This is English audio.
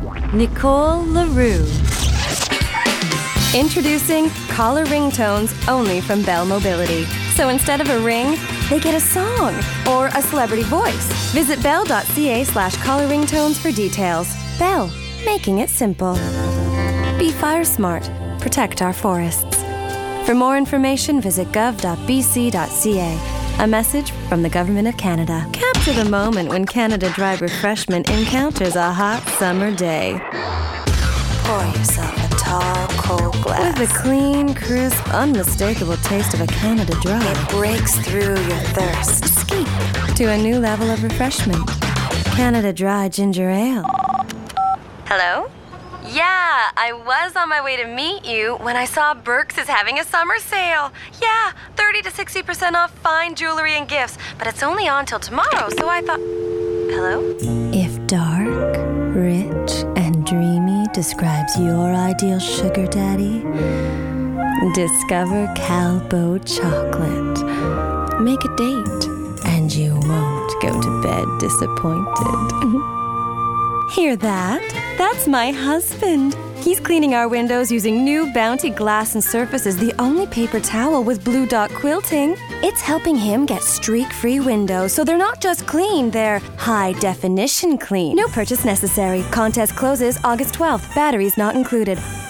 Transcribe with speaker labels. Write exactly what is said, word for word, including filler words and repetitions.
Speaker 1: Nicole LaRue. Introducing Caller Ringtones only from Bell Mobility. So instead of a ring, they get a song or a celebrity voice. Visit bell.ca slash caller ringtones for details. Bell, making it simple. Be fire smart. Protect our forests. For more information, visit gov dot b c dot c a. A message from the Government of Canada. Capture the moment when Canada Dry Refreshment encounters a hot summer day. Pour yourself a tall, cold glass. With the clean, crisp, unmistakable taste of a Canada Dry. It breaks through your thirst. Escape to a new level of refreshment. Canada Dry Ginger Ale. Hello? Yeah, I was on my way to meet you when I saw Burke's is having a summer sale. Yeah, thirty to sixty percent off fine jewelry and gifts. But it's only on till tomorrow, so I thought... Hello? If dark, rich, and dreamy describes your ideal sugar daddy, discover Calbo chocolate. Make a date, and you won't go to bed disappointed. Hear that? That's my husband. He's cleaning our windows using new Bounty glass and surfaces, the only paper towel with blue dot quilting. It's helping him get streak-free windows, so they're not just clean, they're high-definition clean. No purchase necessary. Contest closes August twelfth. Batteries not included.